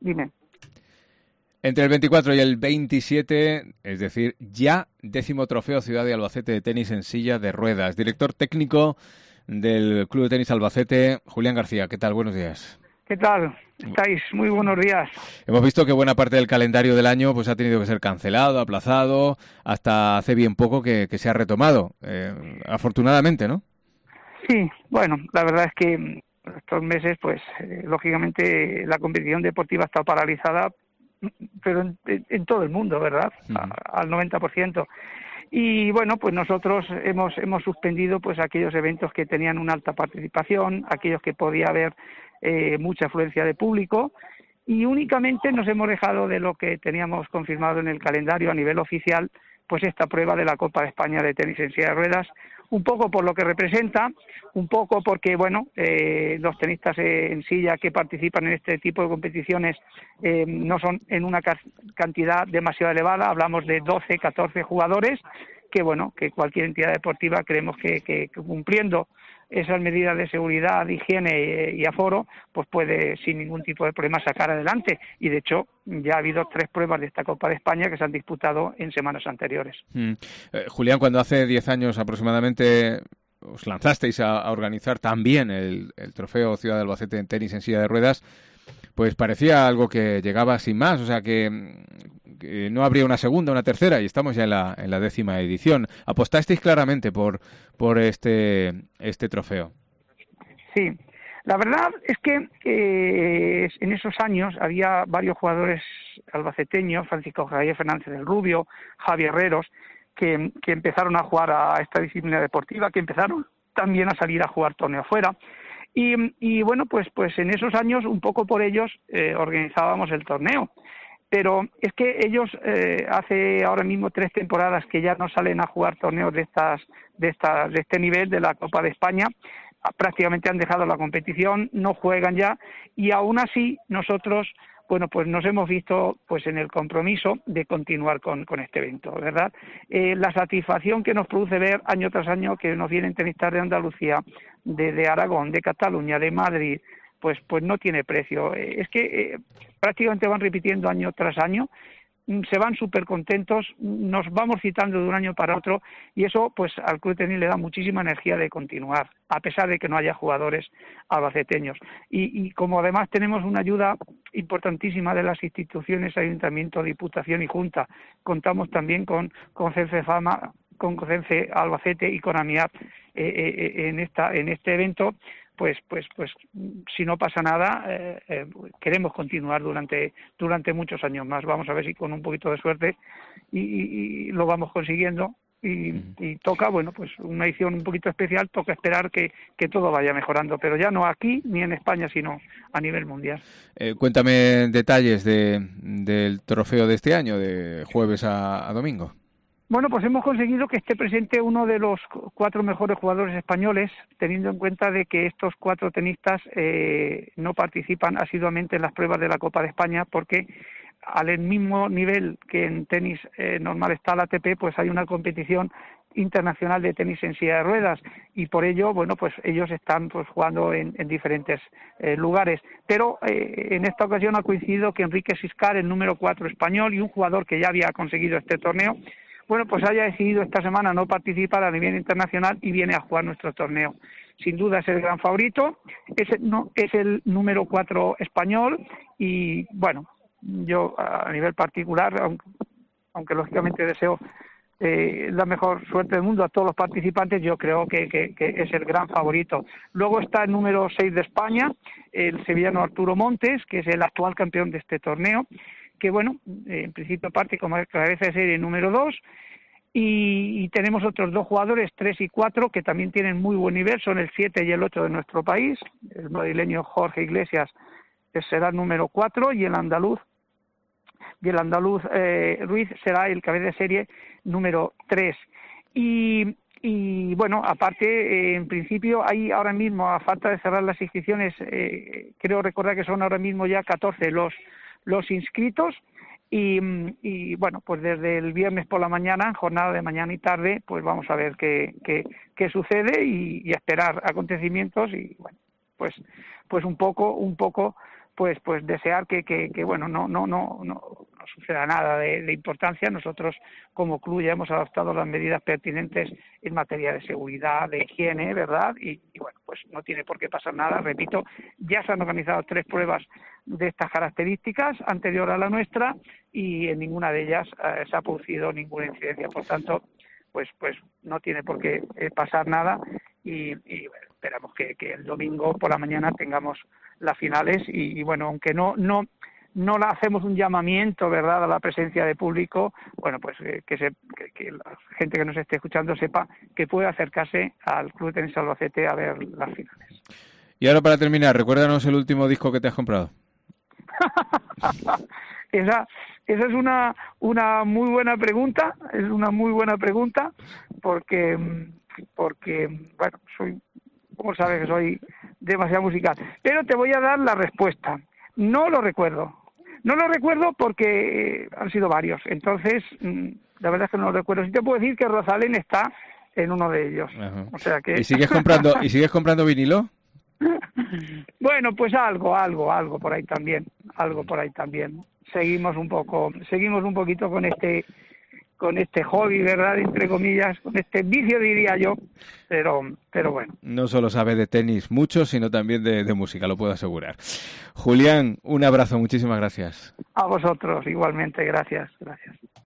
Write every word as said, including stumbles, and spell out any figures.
Dime. Entre el veinticuatro y el veintisiete, es decir, ya décimo trofeo Ciudad de Albacete de tenis en silla de ruedas. Director técnico del Club de Tenis Albacete, Julián García. ¿Qué tal? Buenos días. ¿Qué tal? ¿Estáis? Muy buenos días. Hemos visto que buena parte del calendario del año pues ha tenido que ser cancelado, aplazado, hasta hace bien poco que, que se ha retomado. Eh, afortunadamente, ¿no? Sí, bueno, la verdad es que estos meses, pues, eh, lógicamente la competición deportiva ha estado paralizada, pero en, en todo el mundo, ¿verdad? Uh-huh. A, al noventa por ciento. Y bueno, pues nosotros hemos hemos suspendido pues aquellos eventos que tenían una alta participación, aquellos que podía haber eh, mucha afluencia de público, y únicamente nos hemos dejado de lo que teníamos confirmado en el calendario a nivel oficial, pues esta prueba de la Copa de España de tenis en silla de ruedas, un poco por lo que representa, un poco porque, bueno, eh, los tenistas eh, en silla que participan en este tipo de competiciones eh, no son en una ca- cantidad demasiado elevada, hablamos de doce, catorce jugadores, que, bueno, que cualquier entidad deportiva creemos que, que, que cumpliendo esas medidas de seguridad, de higiene y aforo, pues puede sin ningún tipo de problema sacar adelante. Y de hecho ya ha habido tres pruebas de esta Copa de España que se han disputado en semanas anteriores. Mm. Eh, Julián, cuando hace diez años aproximadamente os lanzasteis a, a organizar también el, el trofeo Ciudad de Albacete en tenis en silla de ruedas, pues parecía algo que llegaba sin más, o sea que, que no habría una segunda, una tercera, y estamos ya en la, en la décima edición. ¿Apostasteis claramente por, por este, este trofeo? Sí, la verdad es que eh, en esos años había varios jugadores albaceteños, Francisco Javier Fernández del Rubio, Javier Herreros, que, que empezaron a jugar a esta disciplina deportiva, que empezaron también a salir a jugar torneos fuera. Y, y bueno, pues, pues en esos años, un poco por ellos, eh, organizábamos el torneo. Pero es que ellos eh, hace ahora mismo tres temporadas que ya no salen a jugar torneos de estas, de estas, de este nivel de la Copa de España. Prácticamente han dejado la competición, no juegan ya, y aún así nosotros, bueno, pues nos hemos visto pues en el compromiso de continuar con, con este evento, ¿verdad? Eh, la satisfacción que nos produce ver año tras año que nos vienen tenistas de Andalucía, de, de Aragón, de Cataluña, de Madrid, pues pues no tiene precio. Eh, es que eh, prácticamente van repitiendo año tras año, se van súper contentos, nos vamos citando de un año para otro, y eso pues al Club de Tenis le da muchísima energía de continuar, a pesar de que no haya jugadores albaceteños. Y, y como además tenemos una ayuda importantísima de las instituciones, Ayuntamiento, Diputación y Junta, contamos también con, con CENFE Fama, con CENFE Albacete y con AMIAP eh, eh, en, esta, en este evento, pues pues pues si no pasa nada eh, eh, queremos continuar durante durante muchos años más. Vamos a ver si con un poquito de suerte y, y, y lo vamos consiguiendo y, y toca, bueno, pues una edición un poquito especial, toca esperar que, que todo vaya mejorando, pero ya no aquí ni en España, sino a nivel mundial. Eh, cuéntame detalles de, del trofeo de este año, de jueves a, a domingo. Bueno, pues hemos conseguido que esté presente uno de los cuatro mejores jugadores españoles, teniendo en cuenta de que estos cuatro tenistas eh, no participan asiduamente en las pruebas de la Copa de España, porque al mismo nivel que en tenis eh, normal está la A T P, pues hay una competición internacional de tenis en silla de ruedas, y por ello, bueno, pues ellos están pues jugando en, en diferentes eh, lugares. Pero eh, en esta ocasión ha coincidido que Enrique Siscar, el número cuatro español y un jugador que ya había conseguido este torneo, bueno, pues haya decidido esta semana no participar a nivel internacional y viene a jugar nuestro torneo. Sin duda es el gran favorito, es el, no, es el número cuatro español y, bueno, yo a nivel particular, aunque, aunque lógicamente deseo eh, la mejor suerte del mundo a todos los participantes, yo creo que, que, que es el gran favorito. Luego está el número seis de España, el sevillano Arturo Montes, que es el actual campeón de este torneo, que bueno, en principio parte como cabeza de serie número dos, y, y tenemos otros dos jugadores, tres y cuatro, que también tienen muy buen nivel, son el siete y el ocho de nuestro país, el madrileño Jorge Iglesias será el número cuatro, y el andaluz, y el andaluz eh, Ruiz será el cabeza de serie número tres. Y, y bueno, aparte, eh, en principio hay ahora mismo, a falta de cerrar las inscripciones, eh, creo recordar que son ahora mismo ya catorce los los inscritos, y, y bueno, pues desde el viernes por la mañana, jornada de mañana y tarde, pues vamos a ver qué, qué, qué sucede y, y a esperar acontecimientos y bueno, pues pues un poco un poco pues pues desear que, que, que bueno, no no no no no suceda nada de, de importancia. Nosotros como club ya hemos adoptado las medidas pertinentes en materia de seguridad, de higiene, ¿verdad? Y, y bueno, pues no tiene por qué pasar nada. Repito, ya se han organizado tres pruebas de estas características anterior a la nuestra y en ninguna de ellas eh, se ha producido ninguna incidencia. Por tanto, pues pues no tiene por qué eh, pasar nada y, y bueno, esperamos que, que el domingo por la mañana tengamos las finales y, y bueno, aunque no no no la hacemos un llamamiento, ¿verdad?, a la presencia de público, bueno, pues eh, que, se, que, que la gente que nos esté escuchando sepa que puede acercarse al Club de Tenis Albacete a ver las finales. Y ahora, para terminar, recuérdanos el último disco que te has comprado. esa esa es una una muy buena pregunta, es una muy buena pregunta, porque porque bueno, soy, como sabes, que soy demasiado musical, pero te voy a dar la respuesta. No lo recuerdo. No lo recuerdo porque han sido varios, entonces la verdad es que no lo recuerdo. Sí te puedo decir que Rosalén está en uno de ellos. Ajá. O sea que... ¿Y sigues comprando y sigues comprando vinilo? Bueno, pues algo, algo, algo por ahí también, algo por ahí también. Seguimos un poco, seguimos un poquito con este con este hobby, ¿verdad?, entre comillas, con este vicio, diría yo, pero pero bueno. No solo sabes de tenis mucho, sino también de, de música, lo puedo asegurar. Julián, un abrazo, muchísimas gracias. A vosotros, igualmente, gracias, gracias.